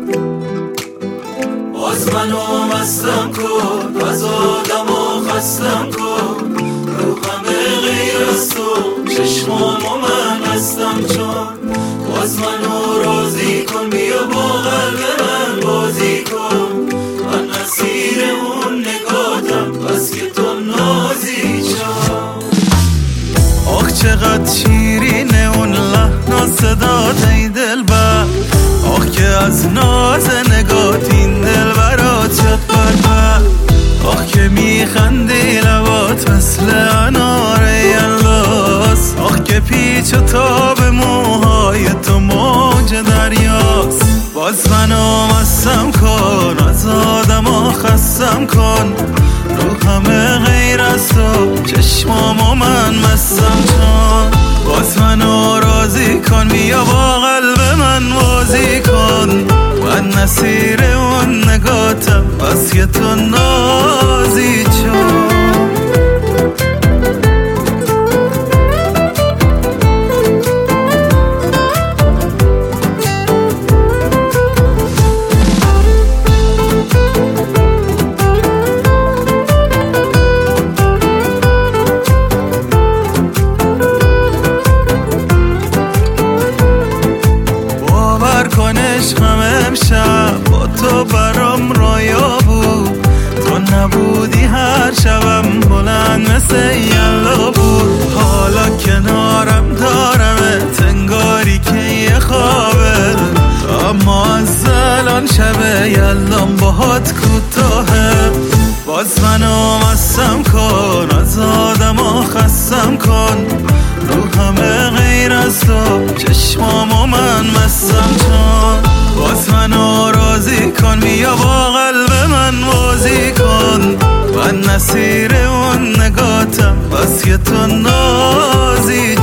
باز منو مستم کن، از آدمو خستم کن، رو همه غیر از تو چشمامو من هستم چون. باز منو راضی کن، بیا با قلب من بازی کن، من اسیر اون نگاتم بس که تو نازی چون. آخ چقدر شیرینه اون لحن و صدات ای دلبر، آخ که از ناز نگات این دل برات شد بربر. آخ که میخندی لبات مثل انار یلاس، آخ که پیچ و تاب موهای تو موج دریاست. باز منو مستم کن، از آدما خستم کن، رو همه غیر از تو چشمامو من مستم چون. باز منو راضی کن، بیا با قلب من بازی کن، من نصیر اون نگاتم بس که تو نازی چون. عشقم امشب با تو برام رویا بود، تو نبودی هر شبم بلند مثل یلا بود. حالا کنارم دارمت انگاری که یه خوابه، اما از الان شب یلام باهات کوتاهه. باز منو مستم کن، از آدما خستم کن، رو همه غیر از تو چشمامو من مستم چون. باز منو راضی کن، بیا با قلب من بازی کن، من نصیر اون نگاتم بس که تو نازی